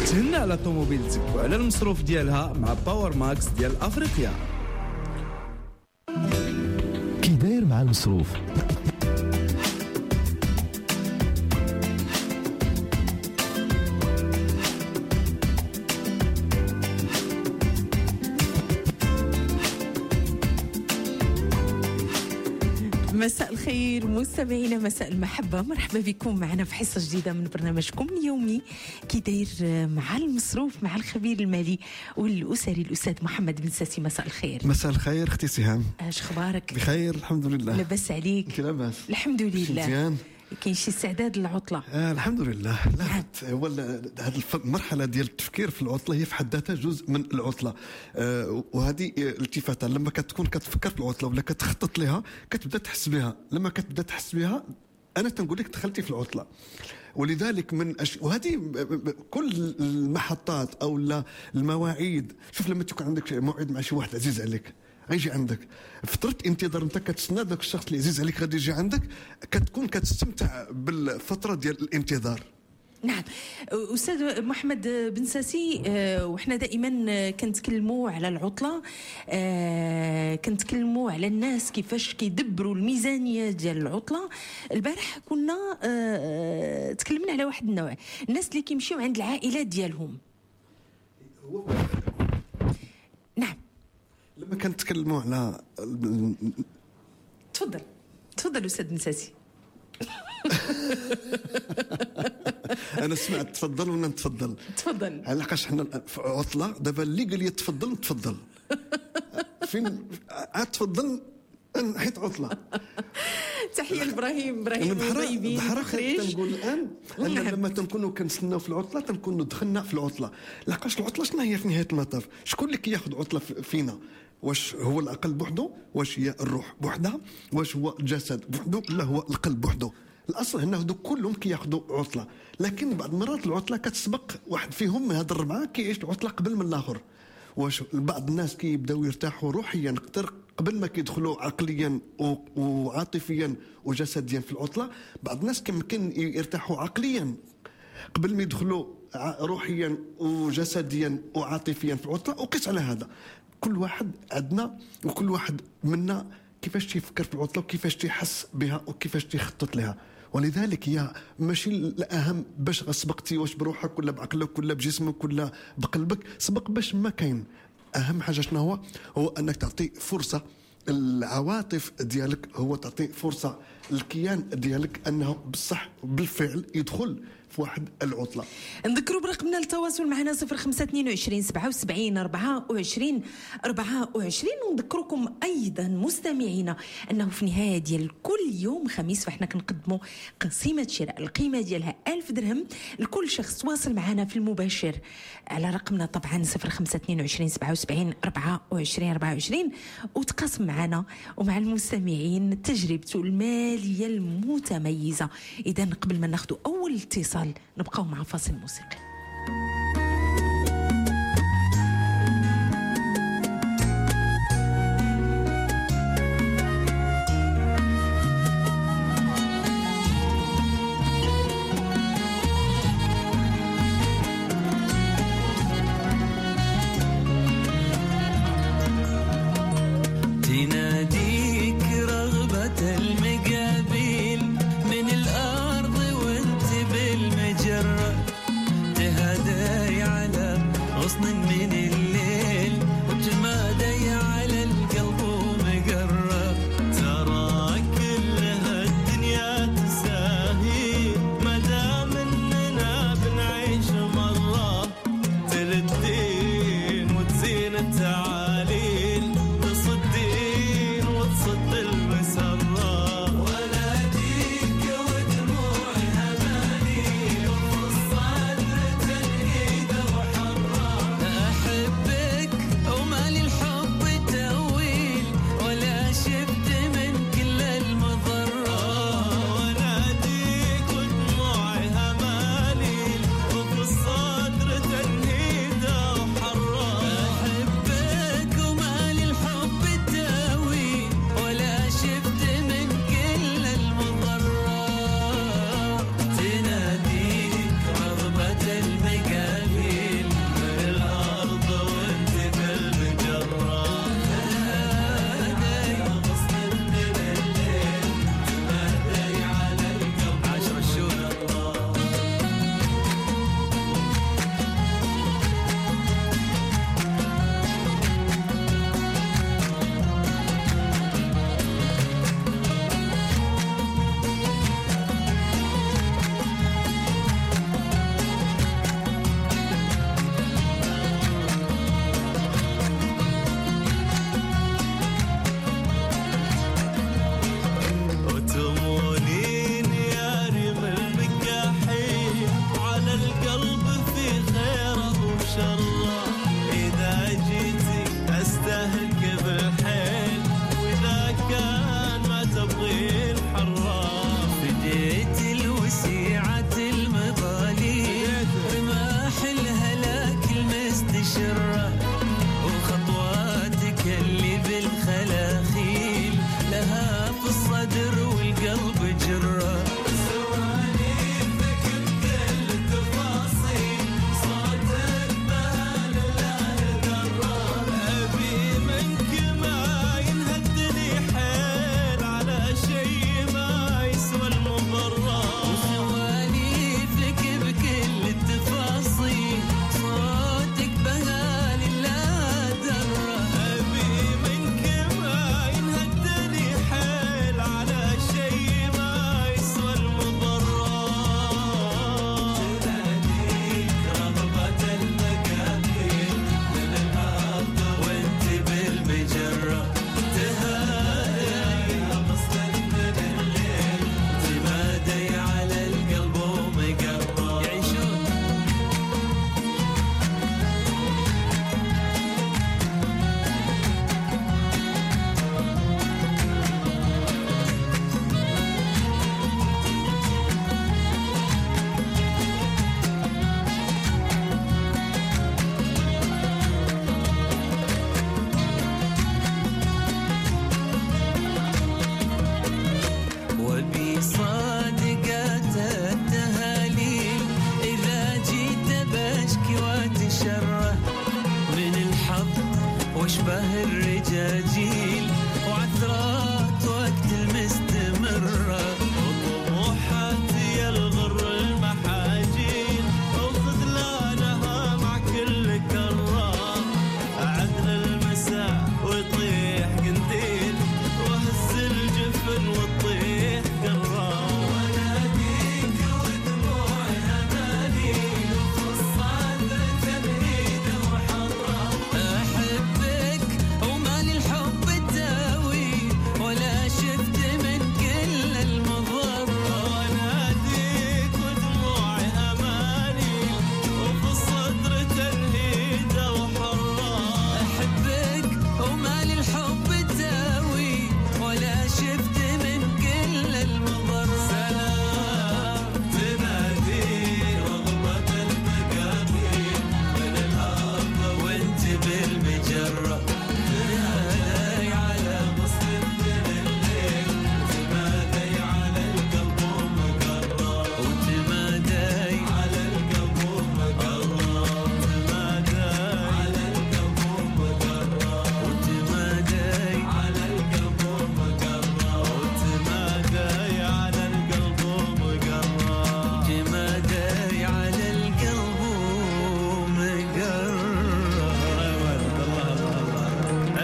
تهنى على طوموبيلتك وعلى المصروف ديالها مع باور ماكس ديال افريقيا. كي داير مع المصروف؟ مساء الخير مستمعينا، مساء المحبة، مرحبا بكم معنا في حصة جديدة من برنامجكم اليومي كي داير مع المصروف مع الخبير المالي والأسري الأستاذ محمد بن ساسي. مساء الخير. مساء الخير اختي سهام، اش اخبارك؟ بخير الحمد لله. لاباس عليك؟ انت لاباس؟ الحمد لله. مزيان. كاين شي استعداد للعطلة؟ الحمد لله. لا هو هذه المرحله ديال التفكير في العطله هي في حد ذاتها جزء من العطله، وهذه التفاته لما كتكون كتفكر في العطله ولا كتخطط لها كتبدا تحس بها. لما كتبدا تحس بها انا تنقول لك دخلتي في العطله. ولذلك وهذه كل المحطات او المواعيد. شوف لما تكون عندك موعد مع شي واحد عزيز عليك غيجي عندك فترة انتظار، انت كتسنى داك الشخص اللي عزيز عليك غادي يجي عندك، كتكون كتستمتع بالفترة ديال الانتظار. نعم أستاذ محمد بن ساسي، وإحنا دائما كنتكلموا على العطلة، كنتكلموا على الناس كيفاش كيدبروا الميزانية ديال العطلة. البارح كنا تكلمنا على واحد النوع، الناس اللي كيمشيو عند العائلات ديالهم. نعم لما كنتكلموا على تفضل أستاذ بن ساسي. انا سمعت تفضل وانا نتفضل. تفضل. علاش حنا في عطله دابا اللي قال لي تفضل نتفضل فين تفضل حيت عطله. تحيه لابراهيم الضيبي بحرا تنقول الان أن لما تنكونوا كنستناو في العطله تنكونوا دخلنا في العطله. لاقاش العطله شنو هي في نهايه المطاف؟ شكون اللي كياخذ عطله فينا؟ واش هو العقل بوحده؟ واش هي الروح بوحدها؟ واش هو الجسد بوحده؟ لا هو القلب بوحده. الاصل هنا هذو كلهم كياخذوا عطله، لكن بعض المرات العطله كتسبق واحد فيهم من هاد الربعه كيعيش العطله قبل من الاخر. واش بعض الناس كيبداو يرتاحوا روحيا قبل ما كيدخلوا عقليا وعاطفيا وجسديا في العطله، بعض الناس يمكن يرتاحوا عقليا قبل ما يدخلوا روحيا وجسديا وعاطفيا في العطله. وقيس على هذا كل واحد عندنا وكل واحد منا كيفاش تيفكر في العطله وكيفاش تيحس بها وكيفاش تيخطط لها. ولذلك هي ماشي الاهم باش سبقتي واش بروحك ولا بعقلك ولا بجسمك ولا بقلبك، سبق باش ما كاين. اهم حاجه شنو هو انك تعطي فرصه العواطف ديالك، هو تعطي فرصه الكيان ديالك انه بالصح بالفعل يدخل في واحد العطله. نذكروا برقمنا التواصل معنا 0522 77 24 24. ونذكركم ايضا مستمعينا انه في نهايه ديال كل يوم خميس فاحنا كنقدموا قسيمه شراء القيمه ديالها 1000 درهم لكل شخص تواصل معنا في المباشر على رقمنا طبعا 0522 77 24 24 وتقاسم معنا ومع المستمعين تجربته الماليه المتميزه. اذا قبل ما ناخذ اول اتصال نبقاو مع فاصل موسيقي. تناديك رغبة المقابل من الأرض وانت بالمجرة، تهدي على غصن من الليل وتمادي على القلب ومقرة. ترى كلها الدنيا تساهي مدام اننا بنعيش مرة، تردين وتزين التعاليل تصدين وتصد المسرة، وناديك ودموعي أماني وفي الصدر تنهيد وحرة.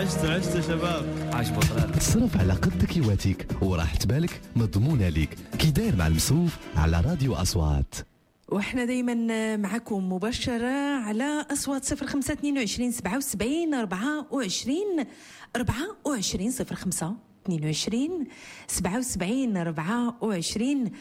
عشت شباب. عاش بطرال. تصرف على قد كيواتيك وراح تبالك مضمونة ليك. كي داير مع المصروف على راديو أصوات. وإحنا دايما معكم مباشرة على أصوات 0522 77 24 24 05 22 77 24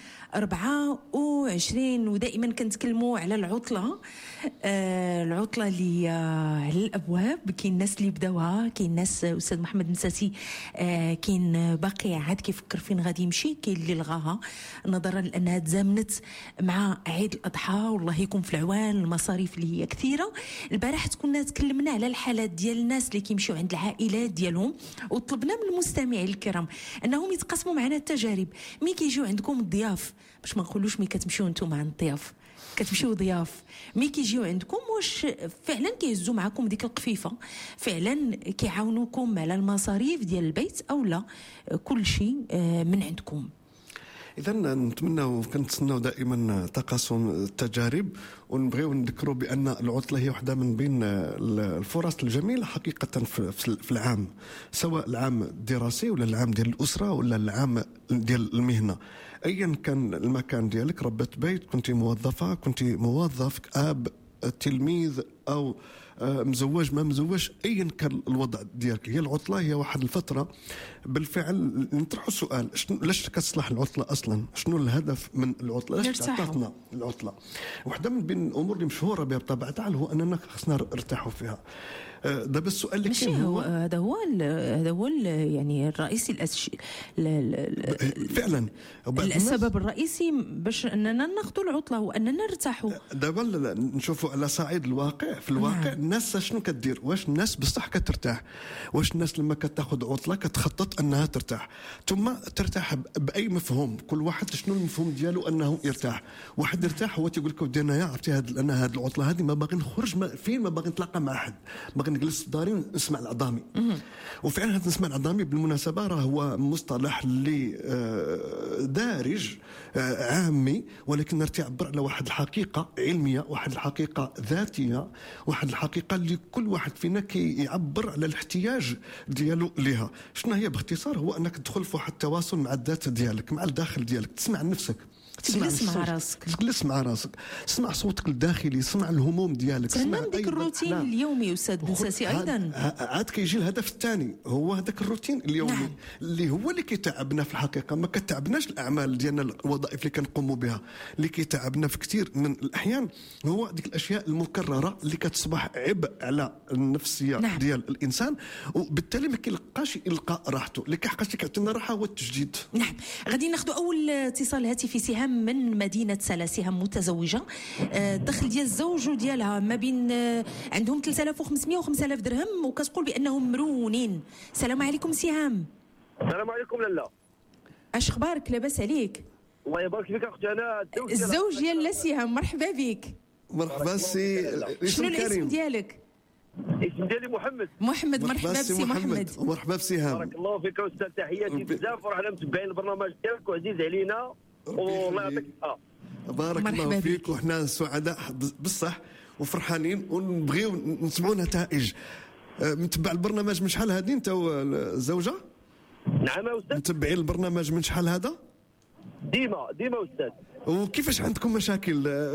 24. ودائما كنتكلموا على العطلة، العطلة اللي على الأبواب. كاين الناس اللي بداوها، كاين الناس أستاذ محمد مساسي كاين باقي عاد كيفكر فين غادي يمشي، كاين اللي لغاها نظرا لأنها تزامنت مع عيد الأضحى والله يكون في العوان، المصاريف اللي هي كثيرة. البارح كنا تكلمنا على الحالات ديال الناس اللي كيمشيو عند العائلات ديالهم، وطلبنا من المستمعين الكرام انهم يتقاسموا معنا التجارب. مي كيجيو عندكم الضياف، باش ما نقولوش مي كتمشيو نتوما عند الضياف، كتمشيو ضياف، مي كيجيو عندكم واش فعلا كيهزوا معكم ديك القفيفه، فعلا كيعاونوكم على المصاريف ديال البيت او لا كل شيء من عندكم؟ إذا نتمنى وكنتسناو دائما تقاسم التجارب، ونبغيو نذكروا بأن العطلة هي واحدة من بين الفرص الجميلة حقيقة في العام، سواء العام الدراسي ولا العام ديال الأسرة ولا العام ديال المهنة. أيا كان المكان ديالك، ربة بيت، كنت موظفة، كنت موظف، أب، تلميذ أو مزوج ما مزوج، ايا كان الوضع ديالك، هي العطله هي واحد الفتره بالفعل نطرحوا السؤال لاش كتصلح العطله اصلا؟ شنو الهدف من العطله؟ لاش تعطاتنا العطله؟ واحده من بين الامور اللي مشهوره بها بطبيعه الحال هو اننا خصنا نرتاحوا فيها. دابا السؤال اللي كاين هو هذا هو يعني الرئيسي فعلا السبب الرئيسي باش اننا ناخذوا العطله واننا نرتاحوا. دابا نشوفوا على صعيد الواقع، في الواقع الناس شنو كدير؟ واش الناس بصح كترتاح؟ واش الناس لما كتاخذ عطله كتخطط انها ترتاح؟ ثم ترتاح باي مفهوم؟ كل واحد شنو المفهوم ديالو انه يرتاح. واحد يرتاح هو تيقول لك ودي انايا عرفتي انا هذه العطله هذه ما باغي نخرج فين، ما باغي نتلاقى مع احد، باغي نجلس في داري ونسمع العظامي. وفعلا هذا نسمع العظامي بالمناسبه راه هو مصطلح اللي دارج عامي، ولكن تعبر على واحد الحقيقه علميه، واحد الحقيقه ذاتيه، واحد الحقيقه اللي كل واحد فينا كيعبر على الاحتياج ديالو ليها. شنو هي باختصار؟ هو انك تدخل في واحد التواصل مع الذات ديالك، مع الداخل ديالك، تسمع نفسك، تجلس مع راسك، تجلس مع راسك، تسمع صوتك الداخلي، تسمع الهموم ديالك، تسمع ديك الروتين اليومي. استاذ مساسي ايضا عاد كيجي الهدف الثاني، هو هذاك الروتين اليومي. نعم. اللي هو اللي كيتعبنا في الحقيقه، ما كتعبناش الاعمال ديالنا، الوظائف اللي كنقوموا بها. اللي كيتعبنا في كثير من الاحيان هو ديك الاشياء المكرره اللي كتصبح عبء على النفسيه. نعم. ديال الانسان، وبالتالي ما كيلقاش يلقى راحته. اللي كيحقاش كيعطينا راحه هو التجديد. نعم. غادي ناخذ اول اتصال هاتفي. سهام من مدينه سلا، سهام متزوجه، الدخل ديال الزوج وديالها ما بين عندهم 3500 و 5000 درهم، وكتقول بانهم مرونين. السلام عليكم سهام. السلام عليكم لالا، اش اخبارك؟ لاباس عليك؟ الله يبارك فيك اختي. انا الزوج ديال لا سهام، مرحبا بك. مرحبا سي. شنو الاسم ديالك؟ الاسم ديالي محمد. مرحبا بسي محمد. مرحبا بسهام. بارك الله فيك استاذ، تحياتي بزاف، ورانا متبعين البرنامج ديالك وعزيز علينا، والله يعطيك الصحه. بارك الله فيك، وحنا سعداء بصح وفرحانين ونبغيو نسمعوا نتائج. متبع البرنامج من شحال هادي انت والزوجه؟ نعم يا استاذ. متبعين البرنامج من شحال هذا؟ ديما استاذ. وكيفاش عندكم مشاكل؟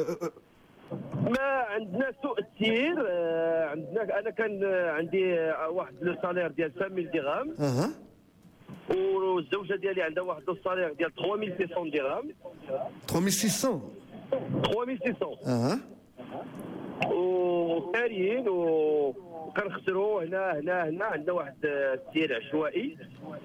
ما عندنا سوء السير. عندنا انا كان عندي واحد لو سالير ديال 5000 درهم، والزوجه ديالي عندها واحد لو سالير ديال 3600 درهم. 3600 وكاريين وكنخسروا هنا عندنا واحد السير عشوائي.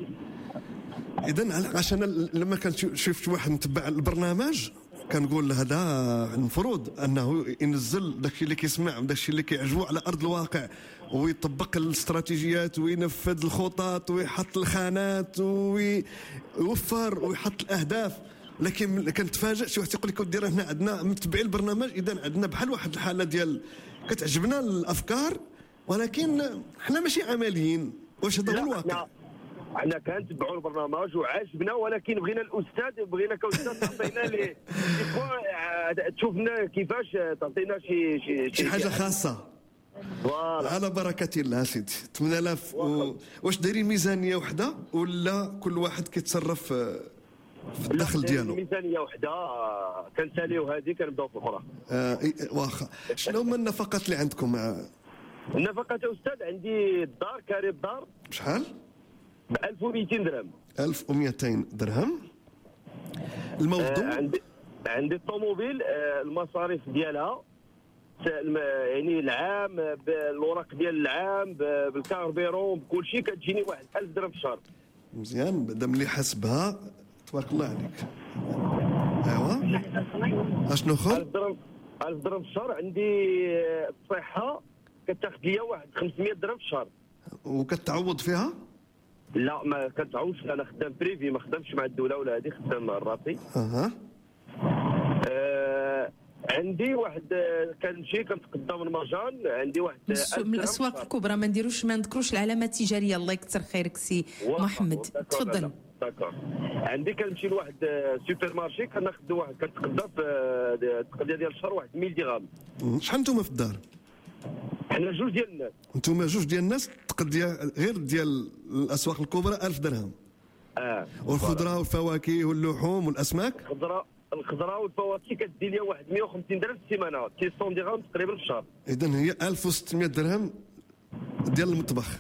اذا عشان لما كنت شفت واحد متبع البرنامج كنقول هذا المفروض انه ينزل داكشي اللي كيسمع، داكشي اللي كيعجبو على ارض الواقع، ويطبق الاستراتيجيات وينفذ الخطط ويحط الخانات ويوفر ويحط الاهداف. لكن كنتفاجئ شي واحد يقول لك ودي راه هنا عندنا متبعين البرنامج، اذا عندنا بحال واحد الحاله ديال كتعجبنا الافكار ولكن حنا ماشي عمليين. واش هذا هو الواقع؟ احنا كنتبعوا البرنامج وعجبنا، ولكن بغينا الاستاذ، بغينا كاستاذ تعطينا لي تشوفنا كيفاش تعطينا شي حاجه خاصه. على بركه الله سيدي. 8000 واش دايرين ميزانيه وحده ولا كل واحد كيتصرف في الدخل ديالو؟ ميزانيه وحده كنساليو هذه كنبداو في الاخرى. واخا. شنو هما النفقات اللي عندكم؟ النفقات يا استاذ، عندي الدار كاري الدار بشحال؟ ب 1200 درهم. 1200 درهم. الموضوع عندي الطوموبيل، المصاريف ديالها يعني العام بالوراق ديال العام بالكاربيرون بكل شيء كتجيني واحد 1000 درهم في الشهر. مزيان، مادام اللي حسبها تبارك الله عليك. ايوا اشنو اخر؟ 1000 درهم في الشهر. عندي الصحه كتاخذ ليا واحد 500 درهم في الشهر. وكتعوض فيها؟ لا ما كنتعوضش، انا خدام بريفي، ما خدامش مع الدوله ولا هذه، خدام مع راسي. عندي واحد كنمشي كنتقدى من مجان، عندي واحد من الاسواق الكبرى، ما نذكروش العلامات التجاريه. الله يكثر خيرك سي محمد، تفضل. داكور. عندي كنمشي لواحد سوبر مارشي كناخذ واحد كنتقدى في التقديه ديال الشهر واحد 1000 درهم. شحال نتوما في الدار؟ حنا جوج ديال الناس. نتوما جوج ديال الناس، التقديه غير ديال الاسواق الكبرى 1000 درهم. والخضره والفواكه واللحوم والاسماك؟ الخضره والفواكه كتدي لي واحد 150 درهم في السيمانه، 600 درهم تقريبا في الشهر. اذا هي 1600 درهم ديال المطبخ.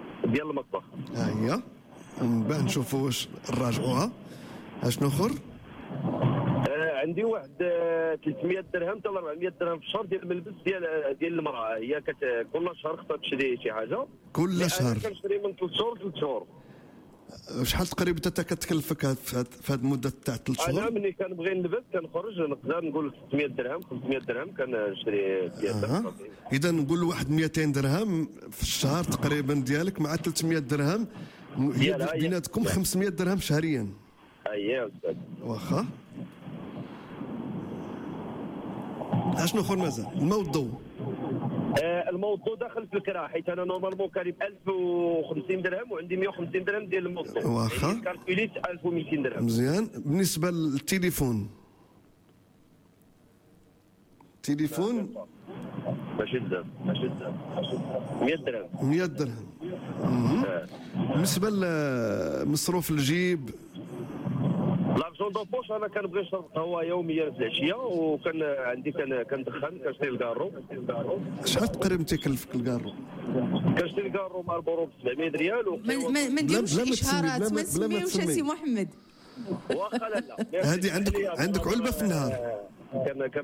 هي من بعد نشوفوا واش نراجعوها. اشنو اخر؟ عندي واحد 300 درهم حتى 400 درهم في الشهر ديال الملبس ديال المراه. هي كل شهر خصها تشري شي حاجه. كل شهر؟ انا كنشري من 3 شهور ل 3 شهور. شحال تقريبا انت كتكلفك في هذه المده تاع 3 شهور؟ انا ملي كنبغي نلبس كنخرج نقدر نقول 600 درهم 500 درهم كنشري ديال. اذا نقول واحد 200 درهم في الشهر تقريبا ديالك مع 300 درهم بيناتكم 500 درهم شهريا. اييه استاذ. واخا. اشنو اخر مازال؟ الموضوع الموضوع داخل في الكرا، حيت انا نورمالمون كاري ب 1050 درهم وعندي 150 درهم ديال الموضوع. واخا. يعني كالكوليت 1200 درهم. مزيان. بالنسبه للتليفون ماشي بزاف 100 درهم. 100 درهم. بالنسبه لمصروف الجيب لارجون دو بوش، انا كنبغي نشرب قهوه يوميا في العشيه، وكان عندي كندخن كنشري الكارو. شحال تقريبا تيكلفك الكارو؟ كنشري الكارو ب 700 ريال. ما نديروش اشهارات، ما نسميوش سي محمد. واخا لا هذه عندك علبه في النهار. كان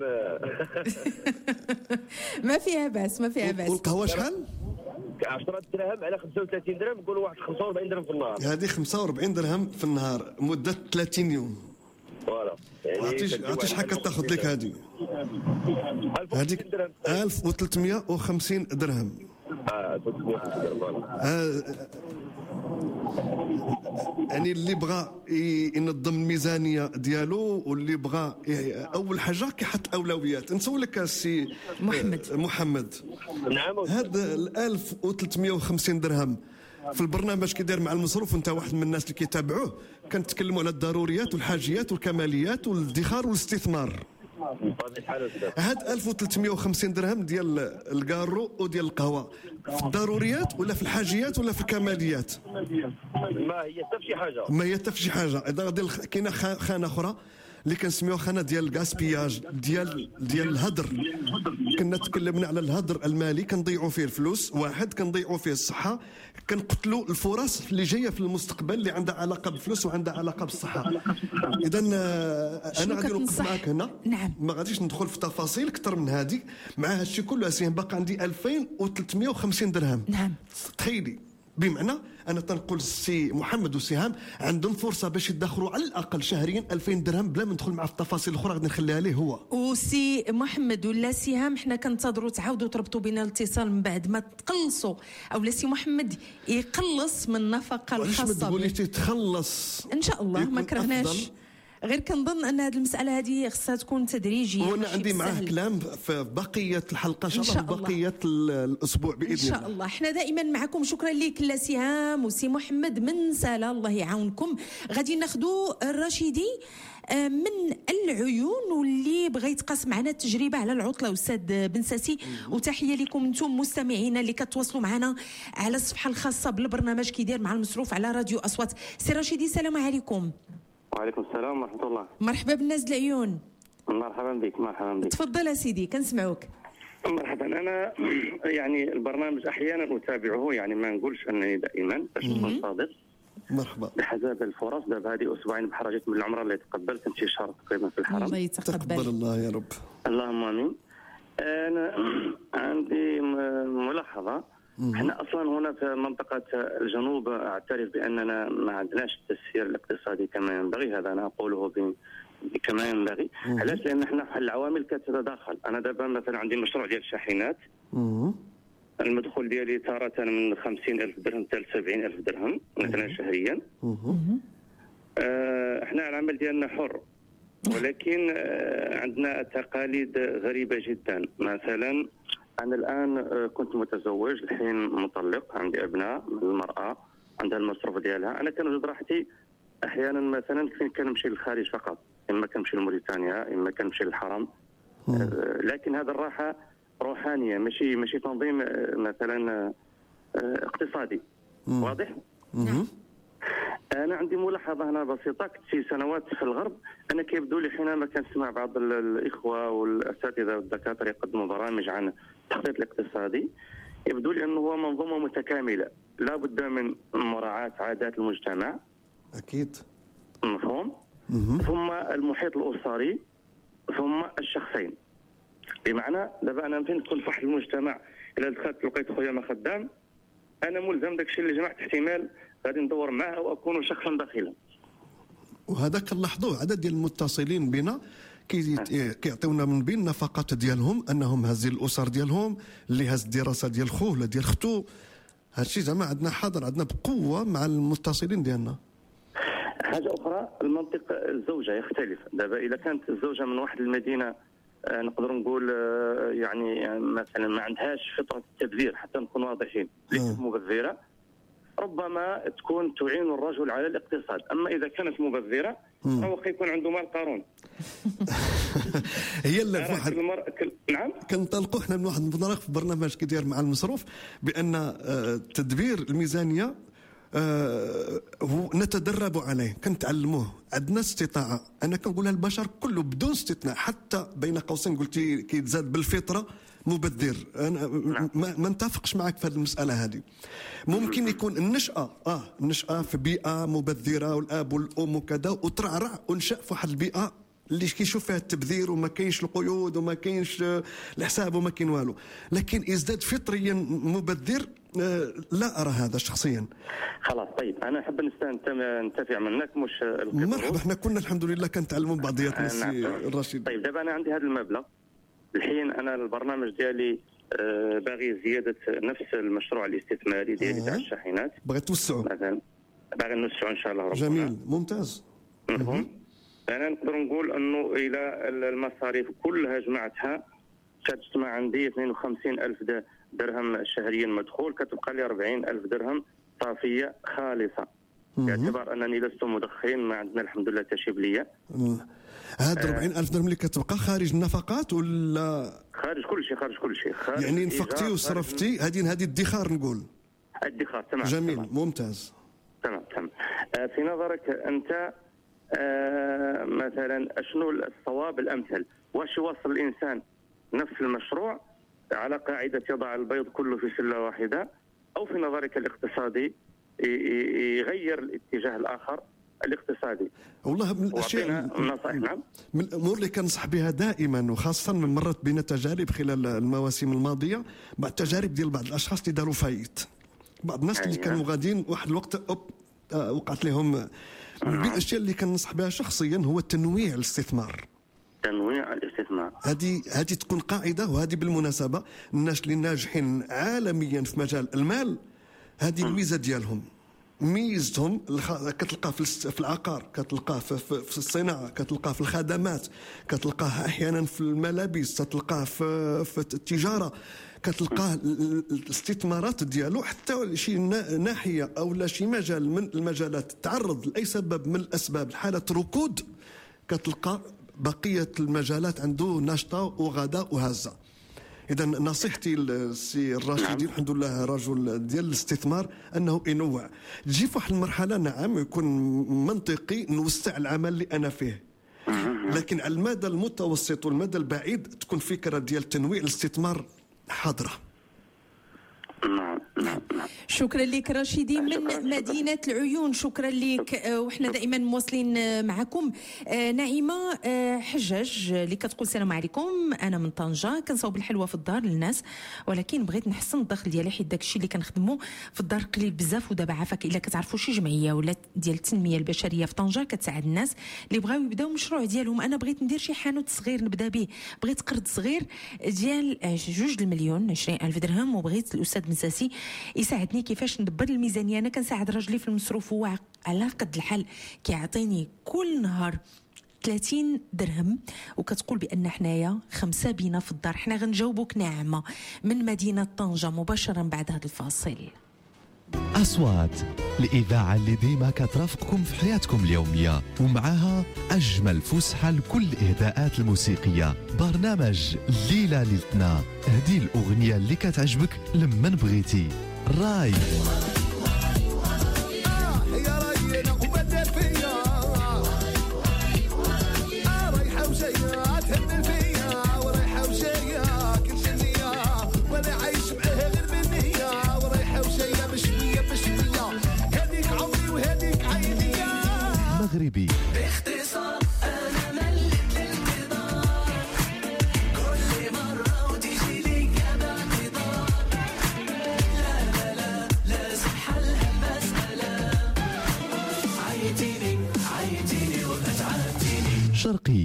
ما فيها باس. والقهوه شحال؟ 10 درهم على 35 درهم، نقولوا واحد 45 درهم في النهار. هذه 45 درهم في النهار مده 30 يوم. فوالا. عرفتي شحال كتاخذ لك هذه؟ هذيك 1350 درهم. 1350 درهم. يعني اللي بغى ينظم الميزانيه ديالو واللي بغى اول حاجه كيحط الاولويات. نسولك السي محمد. نعم. هذا 1350 درهم في البرنامج كيدير مع المصروف، وانت واحد من الناس اللي كيتابعوه، كنتكلموا على الضروريات والحاجيات والكماليات والادخار والاستثمار. هاد 1350 درهم ديال الكارو وديال القهوه في الضروريات ولا في الحاجيات ولا في الكماليات؟ ما هي حتى شي حاجه. ما هي حتى شي حاجه. اذا كاينه خانه اخرى اللي كنسميوها خانه ديال الغاسبياج، ديال الهدر. كنا تكلمنا على الهدر المالي، كنضيعوا فيه الفلوس، واحد كنضيعوا فيه الصحه، كنقتلوا الفرص اللي جايه في المستقبل اللي عندها علاقه بالفلوس وعندها علاقه بالصحه. اذا انا غادي نوقف معك هنا. نعم. ما غاديش ندخل في تفاصيل اكثر من هذه. مع هذا الشيء كله سيهم باقي عندي 2350 درهم. نعم. تخيلي، بمعنى انا تنقول السي محمد وسهام عندهم فرصه باش يدخروا على الاقل شهريا 2000 درهم بلا ما ندخل معاه في التفاصيل الاخرى غادي نخليها ليه هو. وسي محمد ولا سهام، حنا كنتظروا تعاودوا تربطوا بينا الاتصال من بعد ما تقلصوا، او سي محمد يقلص من النفقه الخاصه به. تقولي تخلص ان شاء الله، ما كرهناش. غير كنظن ان هذه المساله هذه خصها تكون تدريجيه. وانا عندي معاه كلام في بقيه الحلقه ان شاء الله، بقيه الاسبوع باذن الله. ان شاء الله. احنا دائما معكم. شكرا لك لا سهام وسي محمد من سالا، الله يعاونكم. غادي ناخذوا الرشيدي من العيون، واللي بغى يتقاسم معنا التجربه على العطله استاذ بن ساسي. وتحيه لكم انتم مستمعينا اللي كتواصلوا معنا على الصفحه الخاصه بالبرنامج كيدير مع المصروف على راديو اصوات. سي رشيدي السلام عليكم. وعليكم السلام ورحمه الله. مرحبا بالناس العيون. مرحبا بك. مرحبا بك. تفضل يا سيدي كنسمعوك. مرحبا. انا يعني البرنامج احيانا اتابعه، يعني ما نقولش انني دائما باش نكون صادق. مرحبا. بحسب الفرص. دابا هذه اسبوعين بحال جيت من العمره اللي تقبلت، كنت شي شهر تقريبا في الحرم. الله يتقبل. تقبل الله يا رب. اللهم امين. انا عندي ملاحظه. احنا اصلا هنا في منطقه الجنوب اعترف باننا ما عندناش التسيير الاقتصادي كما ينبغي، هذا انا اقوله كما ينبغي. علاش؟ لان احنا العوامل كتتداخل. انا دابا مثلا عندي مشروع ديال الشاحنات، المدخول ديالي تارة من 50,000 درهم حتى 70,000 درهم مثلا شهريا. احنا العمل ديالنا حر، ولكن عندنا تقاليد غريبة جدا. مثلا أنا الآن كنت متزوج، الحين مطلق، عندي أبناء. المرأة عندها المصروف ديالها. أنا كنوجد راحتي أحيانا مثلا فين كنمشي للخارج فقط، إما كنمشي لموريتانيا، إما كنمشي للحرم. لكن هذه الراحة روحانية، ماشي تنظيم مثلا اقتصادي. واضح؟ نعم. أنا عندي ملاحظة هنا بسيطة. كنت في سنوات في الغرب، أنا كيبدو لي حينما كنسمع بعض الإخوة والأساتذة والدكاترة يقدموا برامج عن التخطيط الاقتصادي، يبدو لي أنه هو منظومة متكاملة، لا بد من مراعاة عادات المجتمع. أكيد. مفهوم؟ ثم المحيط الأسري، ثم الشخصين. بمعنى دابا أنا فين كنت في واحد المجتمع، إلا دخلت لقيت خويا ما خدام، أنا ملزم داك الشيء اللي جمعت احتمال غادي ندور معه واكون شخصا بخيلا. وهذا كنلاحظوه عدد ديال المتصلين بنا كيعطيونا من بين النفقات ديالهم انهم هازين الاسر ديالهم، اللي هاز الدراسه ديال خوه ولا ديال اختو. هادشي زعما عندنا حاضر، عندنا بقوه مع المتصلين ديالنا. حاجه اخرى، المنطق الزوجه يختلف. دابا اذا كانت الزوجه من واحد المدينه نقدر نقول يعني مثلا ما عندهاش فطره التبذير، حتى نكون واضحين، ليست مبذره، ربما تكون تعين الرجل على الاقتصاد. اما اذا كانت مبذره فهو يكون عنده مال قارون. هي اللي في واحد نعم كنطلقوا احنا من واحد المنطلق في برنامج كيدير مع المصروف بان تدبير الميزانيه نتدرب عليه، كنتعلموه، عندنا استطاعه. انا كنقولها البشر كله بدون استثناء، حتى بين قوسين قلتي كيتزاد بالفطره مبذر. انا ما نتفقش معك في هذه المساله هذه. ممكن يكون النشأة في بيئه مبذره والاب والام وكذا، وترعرع ونشأ في واحد البيئه اللي كيشوف فيها التبذير وما كاينش القيود وما كاينش الحساب وما كاين والو، لكن ازداد فطريا مبذر. لا ارى هذا شخصيا. خلاص طيب، انا احب ننتفع منك مش مرحبا. احنا كنا الحمد لله كنتعلموا بعضياتنا سي الرشيد. طيب دابا انا عندي هذا المبلغ الحين، انا البرنامج ديالي باغي زياده نفس المشروع الاستثماري ديالي تاع الشاحنات. باغي توسعوا مثلا؟ باغي نوسعوا ان شاء الله ربنا. جميل ممتاز. انا نقدر نقول انه الى المصاريف كلها جمعتها كتجمع عندي 52,000 درهم شهريا مدخول، كتبقى لي 40,000 درهم صافيه خالصه، باعتبار انني لست مدخن، ما عندنا الحمد لله تشيبليه. هاد 40,000 درهم اللي كتبقى خارج النفقات ولا خارج كل شيء؟ خارج كل شيء، يعني نفقتي وصرفتي. هذه الادخار نقول. الادخار تمام. جميل تمام. ممتاز. تمام. في نظرك انت مثلا شنو الصواب الامثل؟ واش يوصل الانسان نفس المشروع على قاعده يضع البيض كله في سله واحده، او في نظرك الاقتصادي يغير الاتجاه الاخر الاقتصادي؟ والله من الاشياء نعم، من الامور اللي كنصح بها دائما، وخاصه من مرت بنا تجارب خلال المواسم الماضيه، بعض التجارب ديال بعض الاشخاص اللي داروا فايت، بعض الناس اللي كانوا غاديين واحد الوقت وقعت لهم. من بين الاشياء اللي كنصح بها شخصيا هو تنويع الاستثمار. تنويع الاستثمار هذه تكون قاعده. وهذه بالمناسبه الناس اللي ناجحين عالميا في مجال المال، هذه الميزه ديالهم. ميزتهم كتلقاه في العقار، كتلقاه في الصناعه، كتلقاه في الخدمات، كتلقاه احيانا في الملابس، كتلقاه في التجاره، كتلقاه الاستثمارات ديالو حتى شي ناحيه او لا شي مجال من المجالات تعرض لاي سبب من الاسباب لحاله ركود، كتلقى بقيه المجالات عنده ناشطه وغدا وهزه. اذا نصيحتي للسي الراشدي الحمد لله رجل ديال الاستثمار انه ينوع. تجي في واحد المرحله نعم يكون منطقي نوسع العمل اللي انا فيه، لكن على المدى المتوسط والمدى البعيد تكون فكره ديال تنويع الاستثمار حاضره. شكرا لك رشيدي من مدينة العيون، شكرا لك. وحنا دائما مواصلين معكم. نعيمة حجاج اللي كتقول السلام عليكم، انا من طنجة كنصاوب الحلوى في الدار للناس، ولكن بغيت نحسن الدخل ديالي حيت داكشي اللي كنخدمو في الدار قليل بزاف. ودابا عافاك الا كتعرفوا شي جمعيه ولا ديال التنميه البشريه في طنجة كتساعد الناس اللي بغاو يبداو مشروع ديالهم. انا بغيت ندير شي حانوت صغير نبدا به، بغيت قرض صغير ديال 2 مليون 20,000 درهم، وبغيت الاستاذ مساسي يساعدني كيفاش ندبر الميزانيه. انا كنساعد راجلي في المصروف، هو على قد الحال كيعطيني كل نهار 30 درهم، وكتقول بان حنايا 5 بينا في الدار. حنا غنجاوبوك نعمه من مدينه طنجة مباشره بعد هذا الفاصل. أصوات، الإذاعة اللي ديما كترافقكم في حياتكم اليومية، ومعها أجمل فسحة لكل الإهداءات الموسيقية. برنامج ليلة ليلتنا، هدي الأغنية اللي كتعجبك لمن بغيتي. راي مغربي، باختصار انا ملك الانتظار، كل مره وتجي لي باعتذار، لا لا لا لازم حلها المساله، عيتيني واتعبتيني. شرقي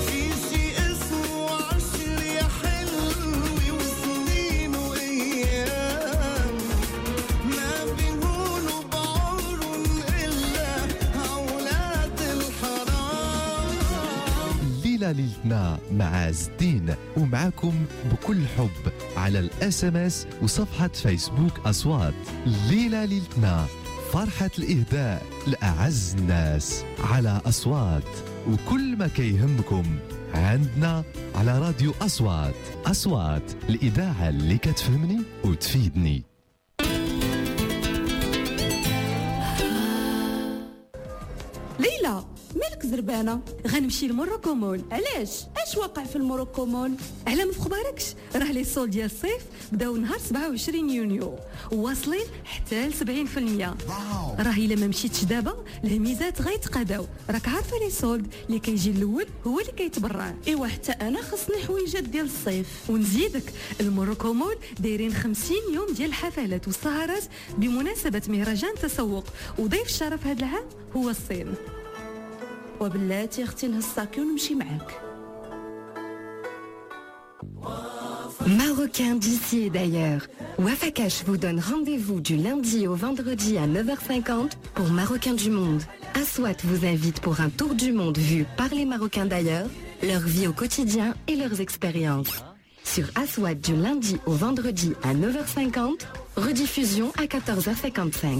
ليلتنا مع عز الدين، ومعاكم بكل حب على الاس ام اس وصفحة فيسبوك أصوات. ليلة ليلتنا، فرحة الإهداء لأعز الناس على أصوات، وكل ما كيهمكم عندنا على راديو أصوات. أصوات، الإذاعة اللي كتفهمني وتفيدني. ليلى مالك زربانه؟ غنمشي لموروكو مول. علاش؟ اش واقع في الموروكو مول؟ على ما فخباركش راه لي سول ديال الصيف بداو نهار 27 يونيو واصلين حتى ل 70%. راه الا ما مشيتش دابا الهميزات غيتقاداو. راك عارفه لي سولد اللي كيجي الاول هو اللي كيتبرع. ايوا حتى انا خصني حويجات ديال الصيف. ونزيدك الموروكو مول دايرين 50 يوم ديال الحفلات والسهرات بمناسبه مهرجان تسوق، وضيف الشرف هذا العام هو الصين. وبلاتي اختي نهزاكي ونمشي معاك. Marocain d'ici et d'ailleurs. Wafakash vous donne rendez-vous du lundi au vendredi à 9h50 pour Marocains du monde. Aswat vous invite pour un tour du monde vu par les Marocains d'ailleurs, leur vie au quotidien et leurs expériences. Sur Aswat du lundi au vendredi à 9h50, rediffusion à 14h55.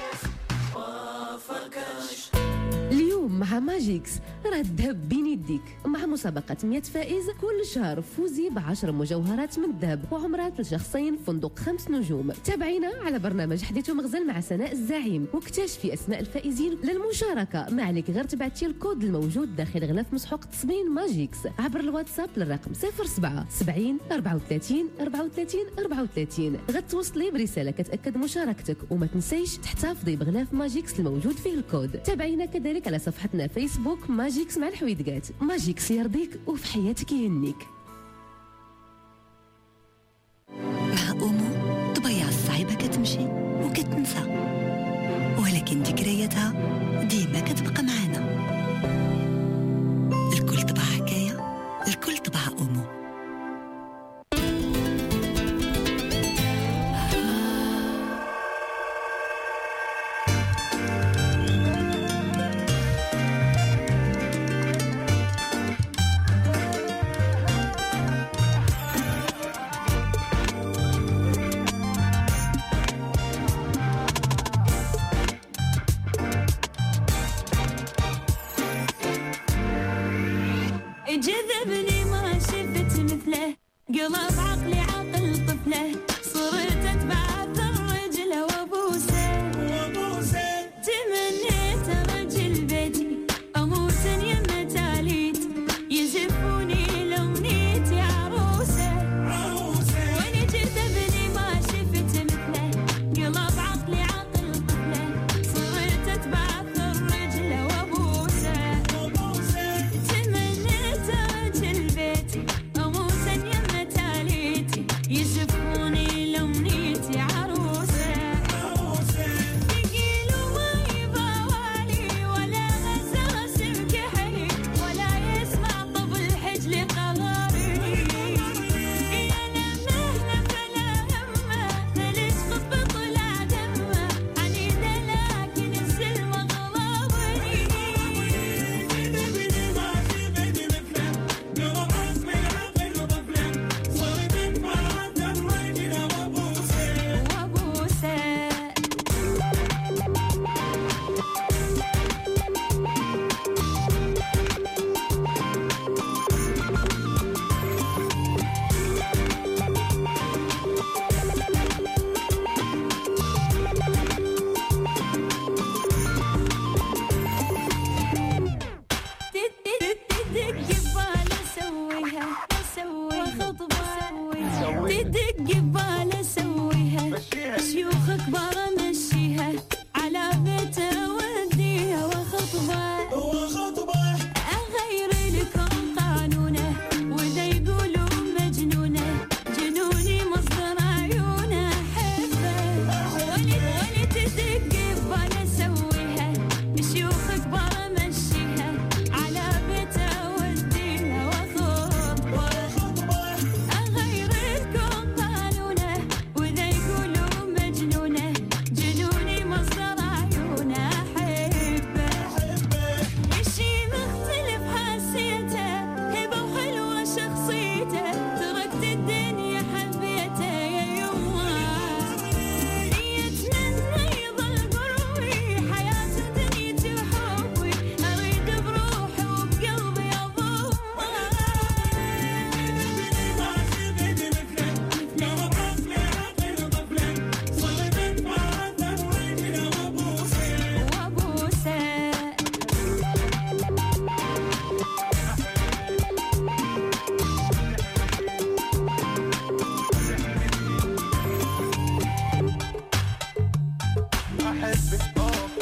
مع ماجيكس راه الذهب بين يديك، مع مسابقة 100 فائز كل شهر فوزي ب10 مجوهرات من الذهب وعمرات لشخصين فندق 5 نجوم. تابعينا على برنامج حديث ومغزل مع سناء الزعيم واكتشفي اسماء الفائزين. للمشاركة ما عليك غير تبعتي الكود الموجود داخل غلاف مسحوق تصميم ماجيكس عبر الواتساب للرقم 07 70 34 34 34. غتوصلي برسالة كتأكد مشاركتك، وما تنسيش تحتفظي بغلاف ماجيكس الموجود فيه الكود. تابعينا كذلك على صفحتنا فيسبوك ماجيكس مع الحويدقات. ماجيكس يرضيك وفي حياتك يهنيك. مع أمو طبيعة الصعيبة كتمشي وكتنسى، ولكن ذكرياتها ديما كتبقى معنا. الكل طبع حكاية، الكل طبع أمو.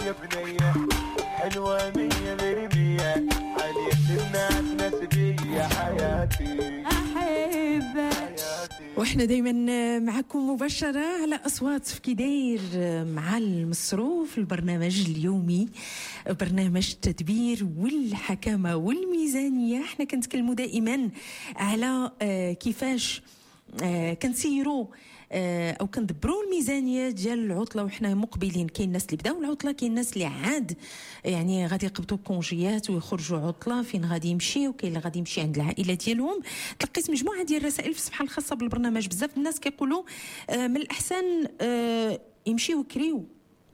يا بنية حلوة مية مرمية عليك الناس نسبية حياتي أحبك. واحنا دايما معكم مباشرة على أصوات في كدير مع المصروف، البرنامج اليومي، برنامج التدبير والحكمة والميزانية. احنا كنتكلموا دائما على كيفاش كنسيروا او كندبروا الميزانيه ديال العطله وحنا مقبلين. كاين الناس اللي بداو العطله، كاين الناس اللي عاد يعني غادي يقبضوا كونجيات ويخرجوا عطله فين غادي يمشي، وكاين اللي غادي يمشي عند العائله ديالهم. تلقيت مجموعه ديال الرسائل في الصفحه الخاصه بالبرنامج. بزاف الناس كيقولوا من الاحسن يمشيو يكريو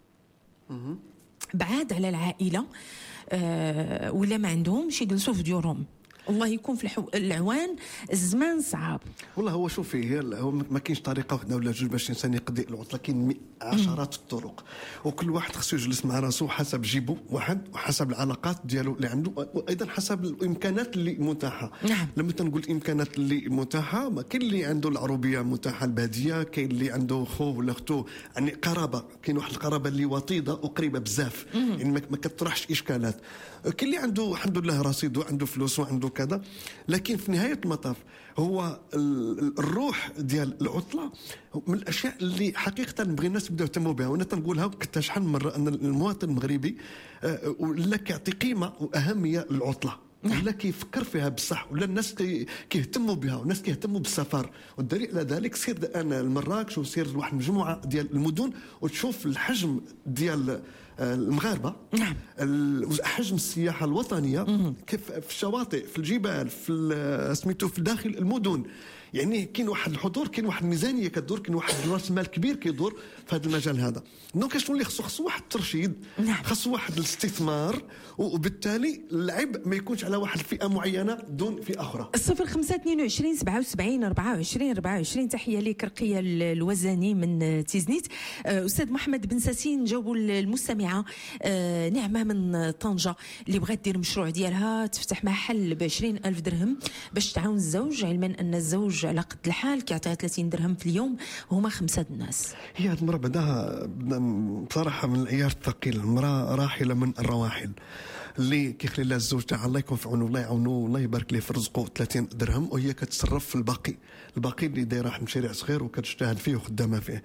بعاد على العائله، ولا ما عندهمش يجلسوا في ديورهم. الله يكون في العوان، الزمان صعب والله. هو شوفي، هو ما كاينش طريقه واحده ولا جوج باش الانسان يقضي العطله، كاين عشرات الطرق، وكل واحد خصو يجلس مع راسو حسب جيبه واحد وحسب العلاقات ديالو اللي عنده، وايضا حسب الامكانات اللي متاحه. نعم. لما تنقول الامكانات اللي متاحه، ما كاين اللي عنده العروبيه متاحه الباديه، كاين اللي عنده خو ولا اختو يعني قرابه، كاين واحد القرابه اللي وطيده وقريبه بزاف يعني ما كتطرحش اشكالات. كاين اللي عنده الحمد لله رصيد وعنده فلوس وعنده كذا، لكن في نهايه المطاف هو الروح ديال العطله من الاشياء اللي حقيقه نبغي الناس يبداو يهتموا بها. وانا تنقولها كنت شحال من مره ان المواطن المغربي ولا كيعطي قيمه واهميه للعطله، ولا كيفكر فيها بصح، ولا الناس كيهتموا بها، والناس كيهتموا بالسفر. والدليل على ذلك سير انا لمراكش وسير لواحد مجموعه ديال المدن وتشوف الحجم ديال المغاربه. نعم. حجم السياحه الوطنيه كيف في الشواطئ، في الجبال، في سميتو في داخل المدن. يعني كاين واحد الحضور، كاين واحد الميزانيه كدور، كاين واحد راس مال كبير كيدور في هذا المجال هذا. دونك شنو اللي خصو واحد الترشيد، خصو واحد الاستثمار، وبالتالي العبء ما يكونش على واحد الفئه معينه دون فئه اخرى. 0522 77 24 24. تحيه لك رقيه الوزاني من تيزنيت. استاذ محمد بن ساسين جاوبوا المستمعه نعمه من طنجه اللي بغات دير مشروع ديالها، تفتح محل ب 20,000 درهم باش تعاون الزوج، علما ان الزوج على قد الحال كيعطيها 30 درهم في اليوم، هما 5 الناس. هي هذه المرة بداها بصراحة من العيار الثقيل، المرأة راحلة من الرواحل اللي كيخلي لها الزوج تاعها الله يكون في عونه، الله يعاونه، الله يبارك ليه في رزقه، 30 درهم، وهي كتصرف في الباقي اللي دايره مشاريع صغير وكتجتهد فيه وخدامه فيه.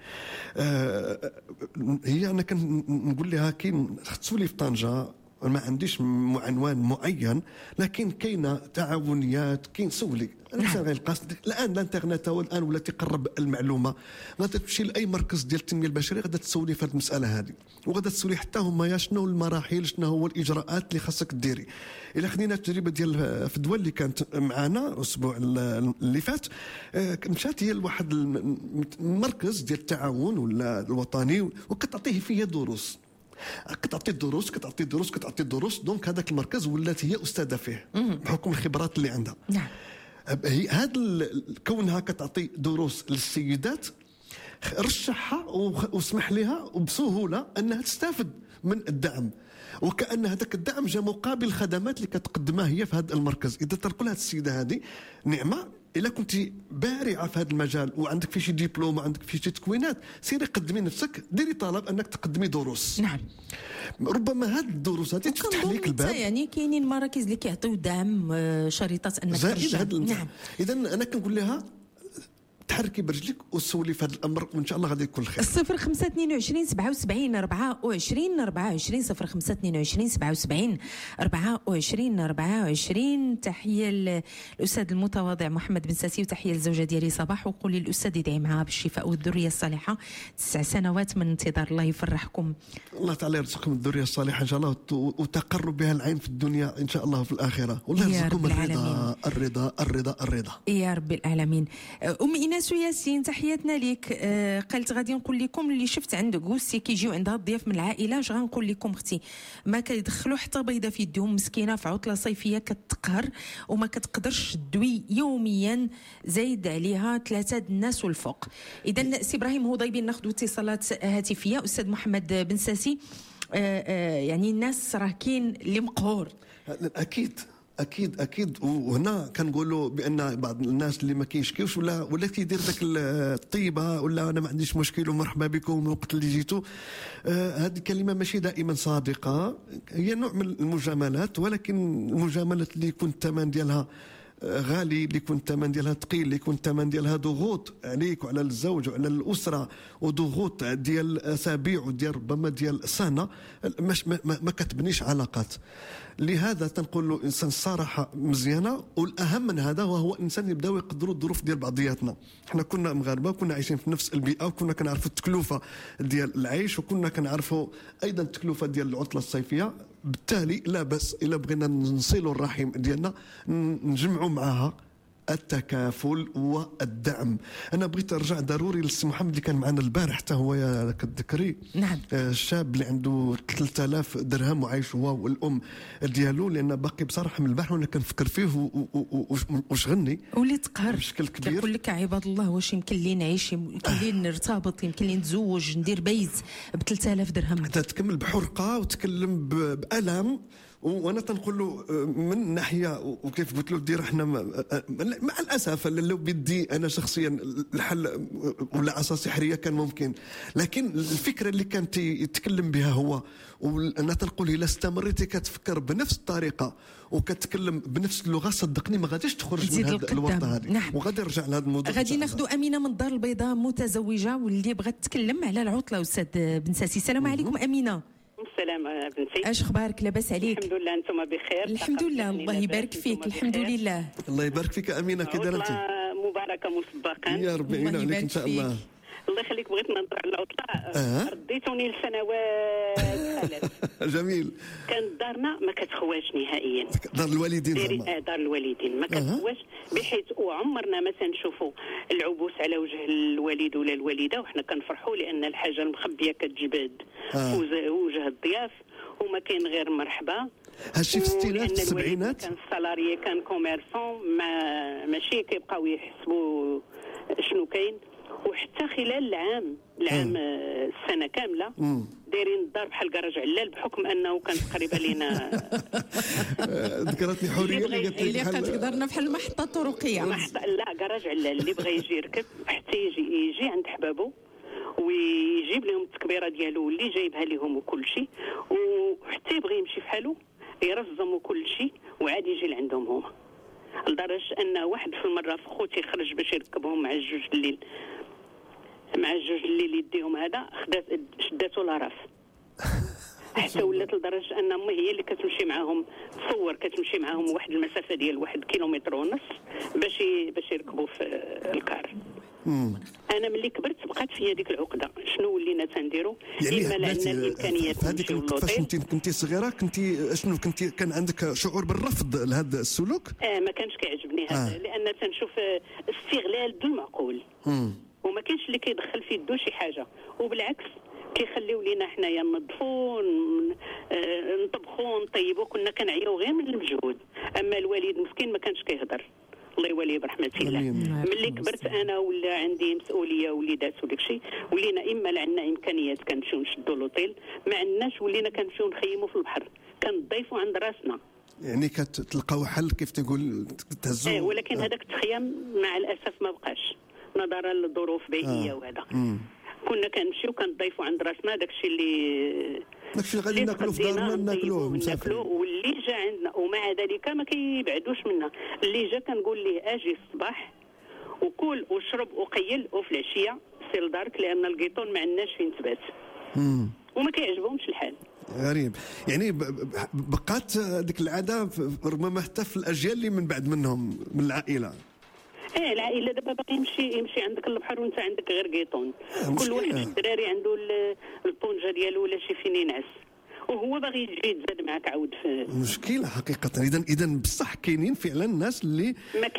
هي انا كنقول لها كاين تسولي في طنجة، ما عنديش عنوان معين، لكن كاينه تعاونيات، كاين سولي الانسان غيلقى الان الانترنت هو الان ولا تقرب المعلومه. غادا تمشي لاي مركز ديال التنميه البشريه غادا تسولي في هذه المساله هذه، وغادا تسولي حتى هما شنو المراحل، شنو هو الاجراءات اللي خاصك ديري. الا خدينا التجربه ديال في الدول اللي كانت معنا الاسبوع اللي فات، مشات هي لواحد المركز ديال التعاون ولا الوطني وكتعطيه فيه دروس، كتعطي الدروس. دونك هذاك المركز ولات هي استاذه فيه بحكم الخبرات اللي عندها. نعم. هذا كونها كتعطي دروس للسيدات رشحها وسمح لها وبسهوله انها تستافد من الدعم، وكأن هذاك الدعم جاء مقابل الخدمات اللي كتقدمها هي في هذا المركز. اذا تنقول هذه السيده هذه نعمه، الا كنت بارعه في هذا المجال وعندك في شي دبلوم وعندك في شي تكوينات، سيري قدمي نفسك، ديري طلب انك تقدمي دروس. نعم. ربما هذه الدروس هذه تفتح لك الباب. يعني كاينين مراكز اللي كيعطيو دعم، شريطات انك ترجع. نعم. اذا انا كنقول لها تحركي برجلك وسولي في هذا الامر، وان شاء الله غادي يكون الخير. 0522 77 24 24 0522 77 24 24. تحيه للاستاذ المتواضع محمد بن ساسي، وتحيه للزوجه ديالي صباح، وقولي للاستاذ يدعي معها بالشفاء والذريه الصالحه. 9 سنوات من انتظار، الله يفرحكم. الله تعالى يرزقكم الذريه الصالحه ان شاء الله، وتقر بها العين في الدنيا ان شاء الله في الاخره، والله يرزقكم الرضا يا رب العالمين. إناس ياسين تحياتنا لك. قالت غادي نقول لكم اللي شفت عند غوسي كيجيو عندها الضياف من العائله، اش غنقول لكم اختي، ما كيدخلوا حتى بيضه في يدهم، مسكينه في عطله صيفيه كتقهر وما كتقدرش تدوي يوميا، زايد عليها 3 الناس والفوق. اذا سي ابراهيم هضيبي ناخذ اتصالات هاتفيه. استاذ محمد بن ساسي، يعني الناس راه كاين اللي مقهور اكيد اكيد وهنا كنقولوا بان بعض الناس اللي ما كيشكيوش ولا كيدير داك الطيبه ولا انا ما عنديش مشكل ومرحبا بكم وقت اللي جيتوا. هذه الكلمه ماشي دائما صادقه، هي نوع من المجاملات، ولكن المجاملات اللي يكون الثمن ديالها غالي، اللي يكون الثمن ديالها ثقيل، اللي يكون الثمن ديالها ضغوط عليك وعلى الزوج وعلى الاسره وضغوط ديال اسابيع وديال ربما ديال سنه، ما كتبنيش علاقات. لهذا تنقول له انسان الصراحه مزيانه، والاهم من هذا وهو انسان يبداو يقدروا الظروف ديال بعضياتنا. احنا كنا مغاربه وكنا عايشين في نفس البيئه وكنا كنعرفوا التكلفه ديال العيش وكنا كنعرفوا ايضا التكلفه ديال العطله الصيفيه. بالتالي لا بأس الا بغينا نصلوا الرحم ديالنا نجمعوا معها التكافل والدعم. انا بغيت ارجع ضروري للسي محمد اللي كان معنا البارح، حتى هو يا كتذكري. نعم. الشاب اللي عنده 3000 درهم وعايش هو والام ديالو، لان باقي بصراحه من البارح وانا كنفكر فيه وشغلني وليت قهر بشكل كبير. كنقول لك عباد الله، واش يمكن لي نعيش، يمكن لي نرتبط، يمكن لي نتزوج، ندير بيت ب 3000 درهم؟ تتكمل بحرقه وتكلم بألم. وانا تنقول له من ناحيه، وكيف قلت له دير احنا مع الاسف لو بدي انا شخصيا الحل ولا عصا سحريه كان ممكن، لكن الفكره اللي كان يتكلم بها هو، وانا تنقول الا استمريتي كتفكر بنفس الطريقه وكتكلم بنفس اللغه، صدقني ما غاديش تخرج من هذا الورطه هذه. نعم. وغادي نرجع لهذا الموضوع. غادي ناخذوا امينه من الدار البيضاء، متزوجه واللي بغات تتكلم على العطله. استاذ بن ساسي، السلام عليكم امينه. السلام بنتي، اش اخبارك؟ لاباس عليك؟ الحمد لله، انتم بخير؟ الحمد لله، الله يبارك فيك. الحمد لله، الله يبارك فيك امينه. كي دايره انت؟ مباركه مسبقا يا رب يعيننا عليك ان شاء الله. الله يخليك. بغيت نهضر على العطله. رديتوني لسنوات خالد. جميل. كانت دارنا ما كتخواش نهائيا، دار الوالدين زعما. دار الوالدين ما كتخواش، بحيث وعمرنا ما تنشوفوا العبوس على وجه الوالد ولا الوالده، وحنا كنفرحوا لان الحاجه المخبيه كتجبد وجه الضياف، وما كاين غير مرحبا. هادشي في الستينات السبعينات كان السالاري، كان كوميرسون، ماشي كيبقاو يحسبوا شنو كاين. وحتى خلال العام السنه كامله دايرين الدار بحال كراج علال، بحكم انه كانت قريبه لينا. ذكرتني حوريه اللي كتقدرنا بحال المحطه الطرقيه. لا، كراج علال اللي بغى يجي يركب حتى يجي عند حبابه ويجيب لهم التكبيره ديالو اللي جايبها لهم وكل شيء، وحتى يبغي يمشي في حاله يرزم وكل شيء وعاد يجي لعندهم هما. لدرجه ان واحد في المره في خوتي خرج باش يركبهم مع الجوج الليل يديهم هذا، شداتو لاراف. حتى ولات لدرجه ان امي هي اللي كتمشي معاهم، تصور كتمشي معاهم واحد المسافه ديال 1.5 كيلومتر باش يركبوا في الكار. انا ملي كبرت بقات فيا ديك العقده. شنو ولينا تنديروا؟ يعني اما لان الامكانيات هذيك كيفاش كنتي صغيره، كان عندك شعور بالرفض لهذا السلوك؟ ما كانش كيعجبني هذا، لان تنشوف استغلال دون معقول، وما كاينش اللي كيدخل في يدو شي حاجه، وبالعكس كيخليو لينا حنايا ننظفوا نطبخوا نطيبوا. كنا كنعياو غير من المجهود، اما الوالد مسكين ما كانش كيهضر، الله يوليه برحمه الله. ملي كبرت انا ولا عندي مسؤوليه وليدات وداك الشيء، ولينا اما عندنا امكانيات كنمشيو نشدوا لوطيل، ما عندناش ولينا كنمشيو نخيموا في البحر، كنضيفوا عند راسنا. يعني كتلقاو حل كيف تقول تهزوا. ولكن هذاك التخييم مع الاسف ما بقاش نظرا للظروف البيئيه وهذا. كنا كنمشيو كنضيفوا عند راسنا داكشي اللي غادي ناكلوه في دارنا ناكلوه واللي جا عندنا، ومع ذلك ما كيبعدوش منا. اللي جا كنقول ليه اجي الصباح وكل وشرب وقيل، وفي العشيه سير لدارك، لان القيطون ما عندناش فين تبات. وما كيعجبهمش الحال. غريب. يعني بقات ديك العاده ربما حتى في الاجيال اللي من بعد منهم من العائله. العائله دابا باقي يمشي عندك البحر وانت عندك غير قيطون. كل واحد في الدراري عنده البونجه ديالو ولا شي فين ينعس، وهو باغي يجي يتزاد معك عاود في مشكله حقيقه. اذا بصح كاينين فعلا الناس اللي ما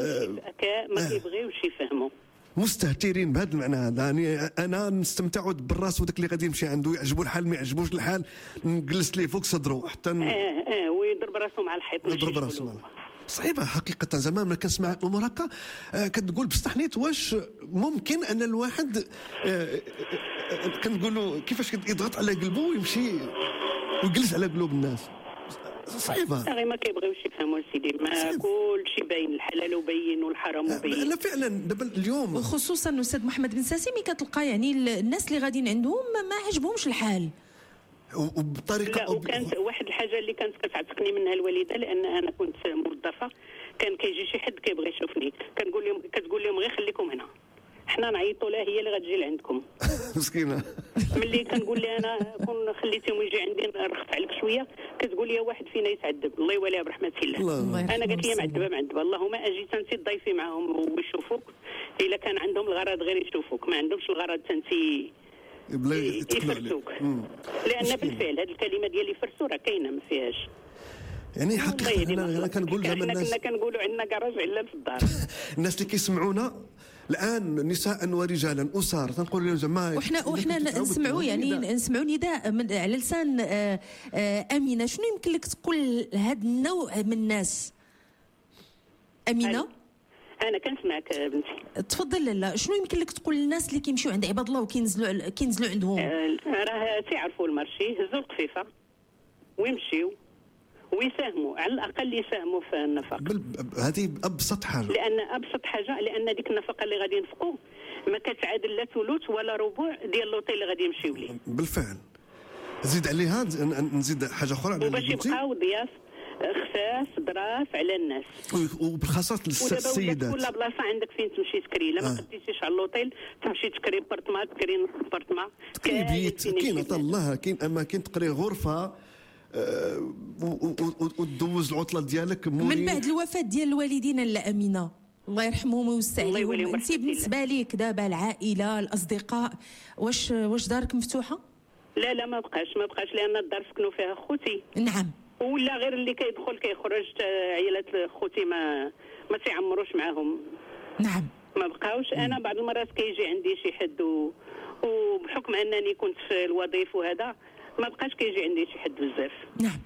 كيبغيوش يفهموا، مستهترين بهذا المعنى هذا. يعني انا نستمتع بالراس، وداك اللي غادي يمشي عنده يعجبو الحال ما يعجبوش الحال نجلس ليه فوق صدره حتى ويضرب راسه مع الحيط. يضرب راسه صعيبه حقيقه. زمان ما كنسمع الامور هكا كتقول بصح نيت واش ممكن ان الواحد كنقولوا كيفاش يضغط على قلبه ويمشي ويجلس على قلوب الناس. صعيبه. غير ما كيبغيوش يفهموا سيدي، ما كل شيء باين، الحلال وبين والحرام وبين. لا فعلا دابا اليوم وخصوصا استاذ محمد بن ساسي ملي كتلقى يعني الناس اللي غاديين عندهم ما عجبهمش الحال وبطريقه لا. وكانت واحد الحاجه اللي كانت كتعتقني منها الوالده، لان انا كنت موظفه، كان كيجي شي حد كيبغي يشوفني كتقول لهم غير خليكم هنا، حنا نعيطوا لها هي اللي غتجي لعندكم. مسكينه. ملي كنقول لها انا كون خليتيهم يجي عندي نرخص عليك شويه، كتقول لي واحد فينا يتعذب، الله يوليها برحمه الله. انا قالت لي معذبه، اللهم اجيت انت تضيفي معاهم ويشوفوك، الا كان عندهم الغرض غير يشوفوك، ما عندهمش الغرض انت يفرسوك. لان بالفعل هذه الكلمه ديال يفرسوا راه كاينه ما فيهاش. يعني حقيقه انا كنقول زعما الناس كنا كنقولوا عندنا كراج الا في الدار. الناس اللي كيسمعونا الان نساء ورجالا اسر تنقول لهم زعما وحنا نسمعوا يعني نسمعوا نداء على لسان امينه. شنو يمكن لك تقول لهذا النوع من الناس امينه؟ انا كنسمعك بنتي. تفضل. لا شنو يمكن لك تقول للناس اللي كيمشيو عند عباد الله وكينزلوا عندهم؟ راه تيعرفوا المارشي، يهزوا القفيفه ويمشيو ويساهموا، على الاقل يساهموا في النفقه. هذه ابسط حاجه، لان ديك النفقه اللي غادي ينفقوا ما كتعادل لا ثلث ولا ربع ديال اللوطي اللي غادي يمشيو ليه. بالفعل. زيد عليها نزيد حاجه اخرى على باش يبقاو ضياف خفاف ظراف على الناس، وبالخاصه السيدات. كل بلاصه عندك فين تمشي تكري، لا ما قديتيش على اللوطيل تمشي تكري بارتمان، تكري نص بارتمان، تكري بيت، كاين الله كاين اماكن تقري غرفه وتدوز العطله ديالك من بعد الوفاه ديال الوالدين. لا امينه الله يرحمهم ويوسع عليهم، انت بالنسبه ليك دابا العائله الاصدقاء واش دارك مفتوحه؟ لا ما بقاش لان الدار سكنوا فيها خوتي. نعم. ولا غير اللي كيدخل كيخرج، عائلات خوتي ما تيعمروش معاهم. نعم. ما بقاوش. انا بعض المرات كيجي عندي شي حد وبحكم انني كنت في الوظيفه وهذا ما بقاش كيجي عندي شي حد بزاف. نعم.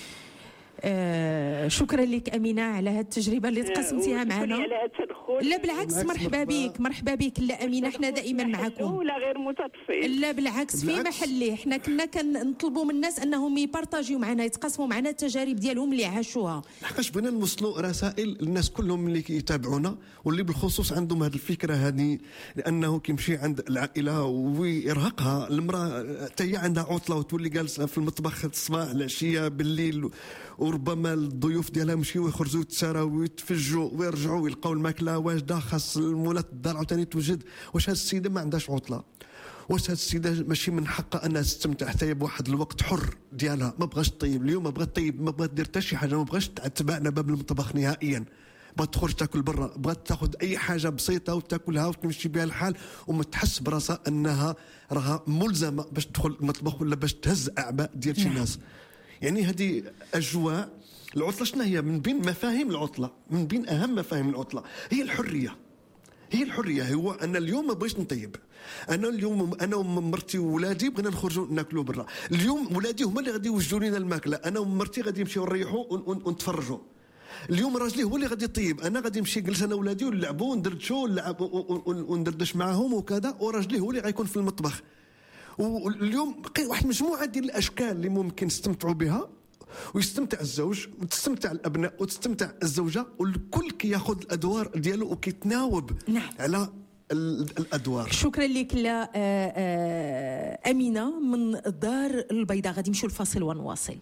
شكرا لك امينه على هذه التجربه اللي تقسمتيها معنا. لا بالعكس، مرحبا بك. لا امينه حنا دائما معكم. ولا غير متطفل. لا بالعكس في محله. حنا كنا كنطلبوا من الناس انهم يبارطاجيو معنا، يتقاسموا معنا التجارب ديالهم اللي عاشوها، لحقاش بغينا نوصلوا رسائل للناس كلهم اللي كيتابعونا واللي بالخصوص عندهم هذه الفكره هذه، لانه كيمشي عند العائله ويرهقها المراه حتى هي عندها عطله وتولي جالسه في المطبخ الصباح العشيه بالليل، وربما الضيوف ديالها يمشيو ويخرجوا يتساراو ويتفجوا ويرجعوا ويلقاو الماكله واجده، خاص المولات الدار عاوتاني توجد. واش هاد السيده ما عندهاش عطله؟ واش هاد السيده ماشي من حقها انها تستمتع حتى بواحد الوقت حر ديالها؟ ما بغاش طيب اليوم، ما بغات طيب، ما بغات دير حتى شي حاجه، ما بغاش تبعنا باب المطبخ نهائيا، بغات تخرج تاكل برا، بغات تاخذ اي حاجه بسيطه وتاكلها وتمشي بها الحال، وما تحس براسها انها راها ملزمه باش تدخل المطبخ ولا باش تهز اعباء ديال شي ناس. يعني هذه اجواء العطله. شنو هي من بين مفاهيم العطله، من بين اهم مفاهيم العطله هي الحريه. هو انا اليوم ما بغيتش نطيب، انا اليوم انا ومرتي وولادي بغينا نخرجوا ناكلوا برا، اليوم ولادي هما اللي غادي يوجدوا لنا الماكله، انا ومرتي غادي نمشيو نريحوا ونتفرجوا. اليوم راجلي هو اللي غادي يطيب، انا غادي نمشي نجلس انا وولادي ونلعبوا وندردشوا وندردش معاهم وكذا، وراجلي هو اللي غيكون في المطبخ. واليوم واحد مجموعه ديال الاشكال اللي ممكن نستمتعوا بها، ويستمتع الزوج وتستمتع الابناء وتستمتع الزوجه، والكل كياخذ الادوار ديالو وكيتناوب على الادوار. شكرا لك لا امينه من الدار البيضاء. غادي نمشيو الفاصل ونواصل.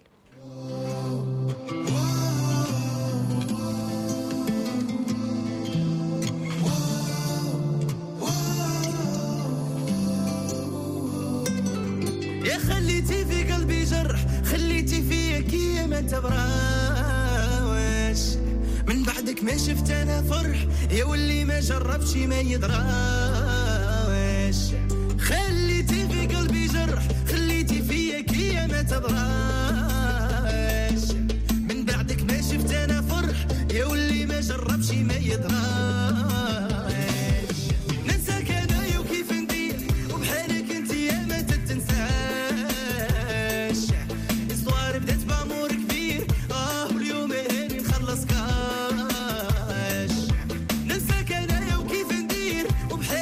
يا خليتي في قلبي جرح، خليتي فيا كي ما تبراوش، من بعدك ما شفت انا فرح، يا واللي ما جربش ما يدراوش. خليتي في قلبي جرح، خليتي فيا كي ما تبراوش، من بعدك ما شفت انا فرح، يا واللي ما جربش ما يدراوش. ننساك انا وكيف ندير، وبحالك انت يا ما تتنساش. بدات بامور كبير، واليوم هاني نخلص كاش. ننساك انا وكيف ندير، وبحالك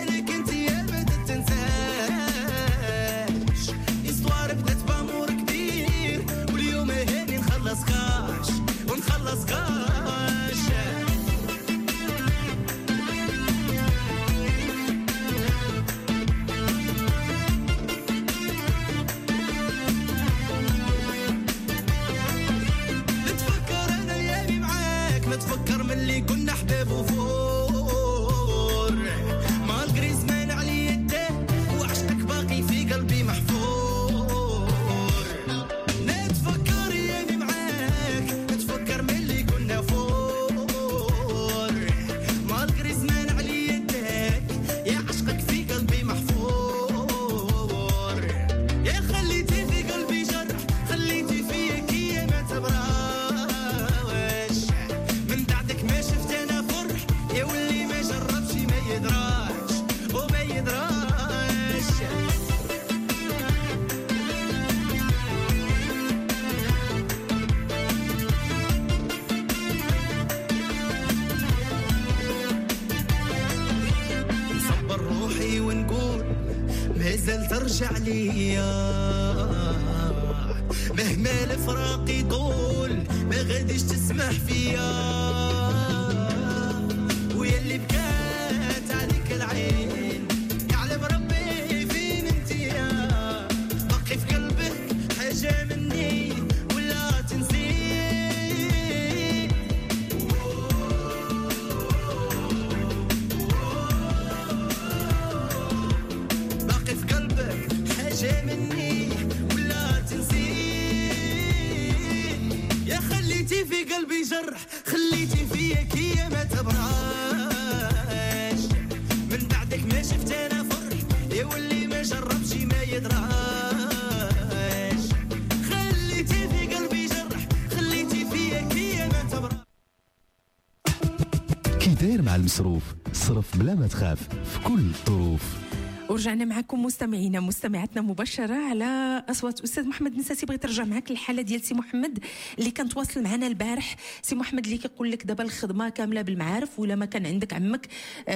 مازال ترجع ليا مهما الفراق يطول ما غاديش تسمح فيا ويا اللي بكات عليك العين يعلم ربي فين انتيا باقي في قلبك حاجة مني ولا تنسي باقي في قلبك حاجة مني ولا تنسي يا خليتي في قلبي جرح خليتي فيا كي ما تبراش من بعدك ما شفت انا فرح يا واللي ما جربش ما يدراش خليتي في قلبي جرح خليتي فيا كي ما تبراش كي داير مع المصروف صرف بلا ما تخاف في كل الظروف. ورجعنا معكم مستمعينا مستمعاتنا مباشره على اصوات استاذ محمد بن ساسي. بغيت نرجع معك للحاله ديال سي محمد اللي كان تواصل معنا البارح. سي محمد اللي كيقول لك دابا الخدمه كامله بالمعارف ولا ما كان عندك عمك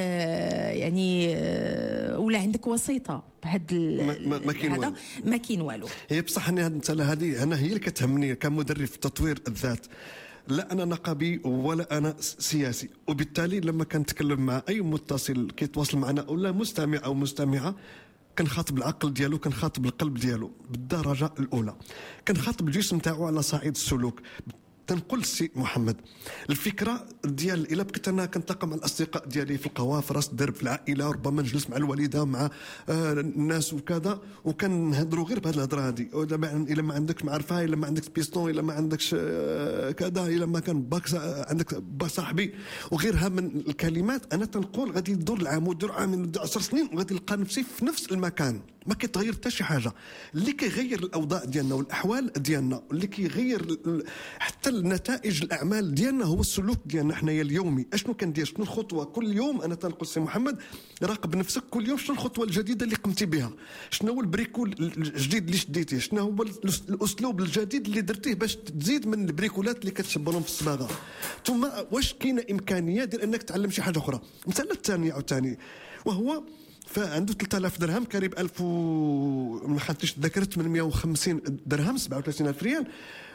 ولا عندك وسيطه بهاد ما كاين والو. ما كاين والو. هي بصح انا هاد المساله هذه انا هي اللي كتهمني كمدرب في تطوير الذات. لا انا نقابي ولا انا سياسي، وبالتالي لما كنتكلم مع اي متصل كيتواصل معنا ولا مستمع او مستمعه كنخاطب العقل ديالو كنخاطب القلب ديالو بالدرجه الاولى، كنخاطب الجسم تاعو على صعيد السلوك. تنقول سي محمد الفكره ديال الا بقيت انا كنتلاقى مع الاصدقاء ديالي في القهوه في راس الدرب في العائله، ربما نجلس مع الوالده مع الناس وكذا وكنهضروا غير بهذه الهضره هذه، الا ما عندكش معرفه، الا ما عندكش بيستون، الا ما عندكش كذا، الا ما كان باك عندك با صاحبي وغيرها من الكلمات، انا تنقول غادي يدور العام ودور عام ودور 10 سنين وغادي نلقى نفسي في نفس المكان، ما كيتغير حتى شي حاجه. اللي كيغير الاوضاع ديالنا والاحوال ديالنا، اللي كيغير حتى النتائج الاعمال ديالنا هو السلوك ديالنا حنايا اليومي. اشنو كندير، شنو الخطوه كل يوم. انا تنقول سي محمد راقب نفسك كل يوم، شنو الخطوه الجديده اللي قمتي بها، شنو هو البريكول الجديد اللي شديتيه، شنو هو الاسلوب الجديد اللي درتيه باش تزيد من البريكولات اللي كتشبرهم في الصباغه. ثم واش كاينه امكانيه ديال انك تعلم شي حاجه اخرى. المساله الثانيه عاوتاني وهو فعنده 3000 درهم قريب 1000 ما خدتش الذاكره 850 درهم 37000 ريال.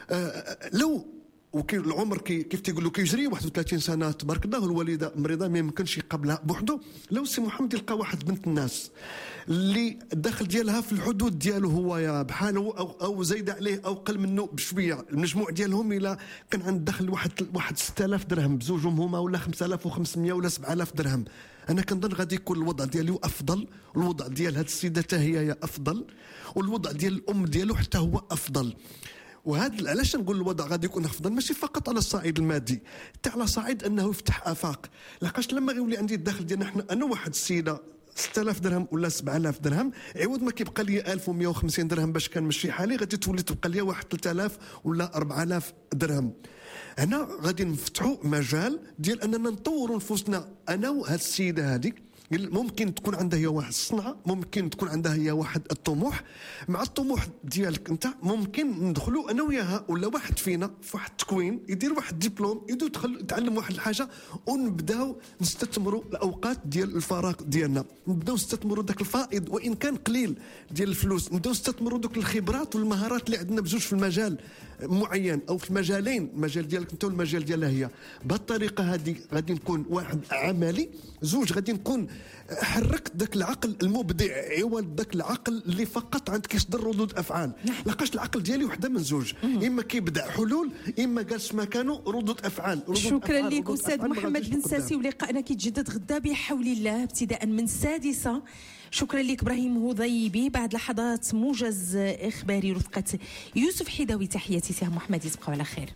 لو وكي العمر كيف تيقول له كيجري 31 سنه تبارك الله، والوالده مريضه ما يمكنش يقابلها بوحده. لو سي محمد يلقى واحد بنت الناس اللي الدخل ديالها في الحدود ديالو هو يا بحاله او زايد عليه او قل منه بشويه، المجموع ديالهم الى كان عند دخل واحد 6000 درهم بزوجهم هما ولا 5500 ولا 7000 درهم، انا كنظن غادي يكون الوضع ديالو افضل، والوضع ديال هاد السيده حتى هي افضل، والوضع ديال الام ديالو حتى هو افضل. وهذا علاش نقول الوضع غادي يكون افضل، ماشي فقط على الصعيد المادي، حتى على صعيد انه يفتح افاق. لاقاش لما غيولي عندي الدخل ديالنا انا واحد السيده 6000 درهم ولا 7000 درهم، عوض ما كيبقى لي 1150 درهم باش كنمشي حالي، غادي تولي تبقى لي واحد 3000 ولا 4000 درهم. هنا غادي نفتحوا مجال ديال اننا نطوروا نفوسنا انا وهاد السيده هذه. ممكن تكون عندها هي واحد الصنعه، ممكن تكون عندها هي واحد الطموح. مع الطموح ديالك انت ممكن ندخلوا انا وياها ولا واحد فينا في واحد التكوين، يدير واحد ديبلوم، يدخل يتعلم واحد الحاجه، ونبداو نستثمروا الاوقات ديال الفراغ ديالنا، نبداو نستثمروا داك الفائض وان كان قليل ديال الفلوس، نبداو نستثمروا دوك الخبرات والمهارات اللي عندنا بزوج في المجال معين او في المجالين، المجال ديالك انت والمجال ديالها هي. بهالطريقه هذه غادي نكون واحد عملي، زوج غادي نكون حركت ذاك العقل المبدع عوض ذاك العقل اللي فقط عند كيصدر ردود افعال. لاقاش العقل ديالي وحده من زوج، اما كيبدع حلول اما جالس مكانه ردود افعال. شكرا لك استاذ محمد بن ساسي، ولقائنا كيتجدد غدا بحول الله ابتداء من 6. شكرا لك ابراهيم هضيبي. بعد لحظات موجز اخباري رفقه يوسف حيداوي. تحياتي سي محمد، يبقوا على خير.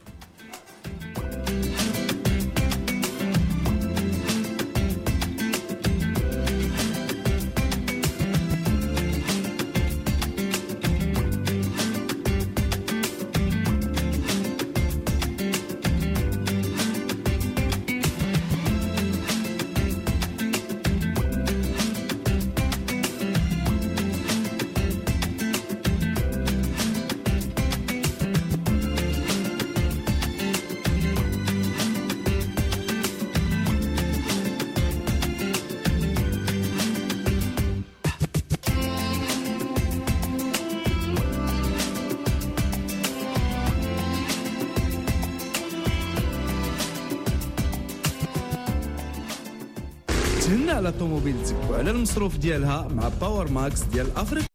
على طوموبيلتك وعلى المصروف ديالها مع باور ماكس ديال افريقيا.